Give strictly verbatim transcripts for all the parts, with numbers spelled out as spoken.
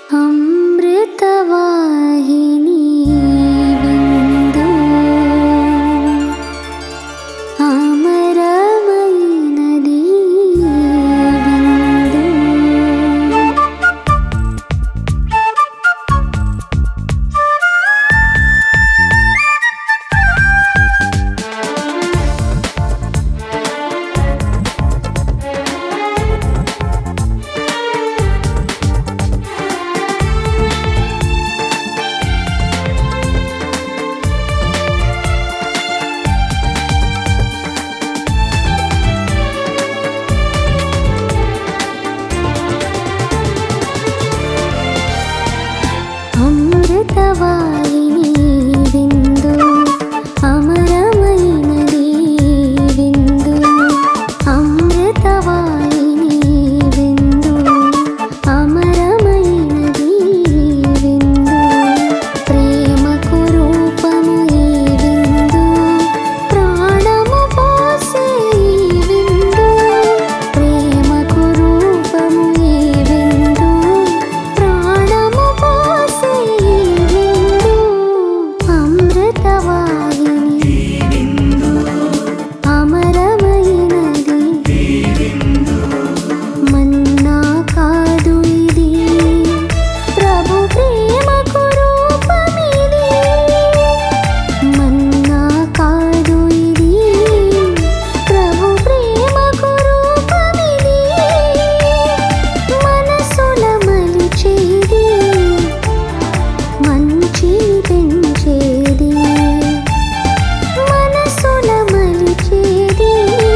అమృతవాహిని విందు అమరమైనది విందు అమృతవాహిని విందు అమరమైనది విందు అమృతవాహిని విందు అమరమైనది విందు ప్రేమకు రూపము ఈ విందు ప్రాణము పోసే ఈ విందు ప్రేమకు రూపము ఈ విందు ప్రాణము పోసే ఈ విందు అమృతవాహిని అమరమైనది మన్నా కాదు ఇది ప్రభు ప్రేమకు రూపమిది మన్నా కాదు ఇది ప్రభు ప్రేమకు రూపమిది మనసుల మలిచేది మంచి పెంచేది మనసుల మలిచేది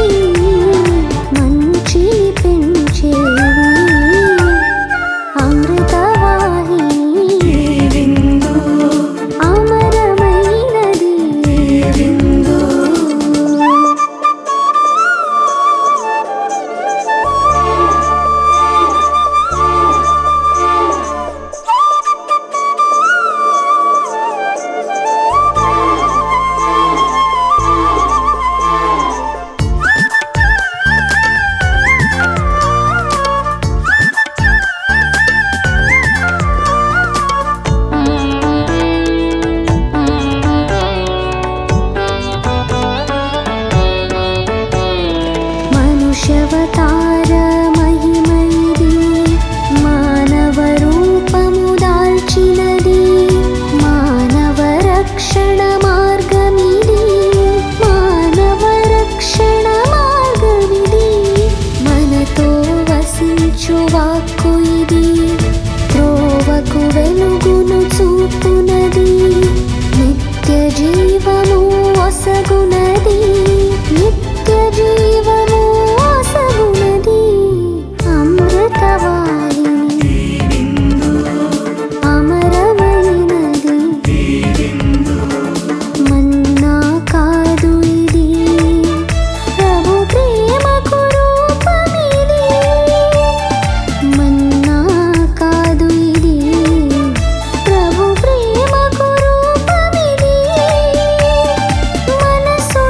మంచి పెంచేది అమృతవాహిని విందు అమరమైనది విందు మనుష్యవతార మహిమైది మానవ రూపము దాల్చినది మానవ రక్షణ మార్గమిది మానవ రక్షణ మార్గమిది మనతో వసించు వాక్కు ఇది త్రోవకు వెలుగును చూపునది నిత్య జీవము ఒసగునది నిత్య జీవము ఒసగునది అమృతవాహిని అమరమైనది మన్నా కాదు ఇది ప్రభు ప్రేమకు రూపమిది మన్నా కాదు ఇది ప్రభు ప్రేమకు రూపమిది మనసు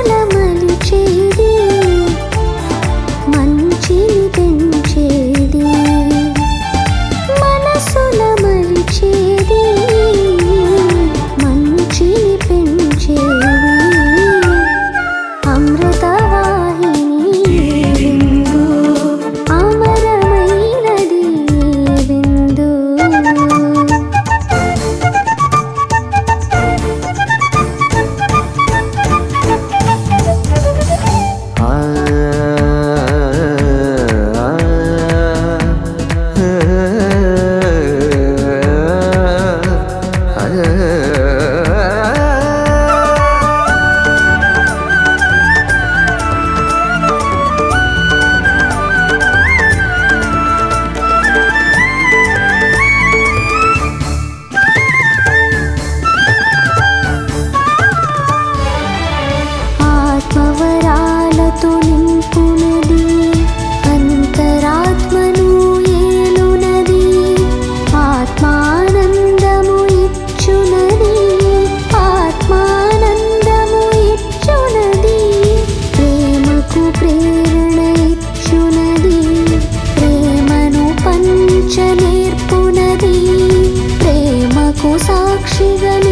సాక్షిగా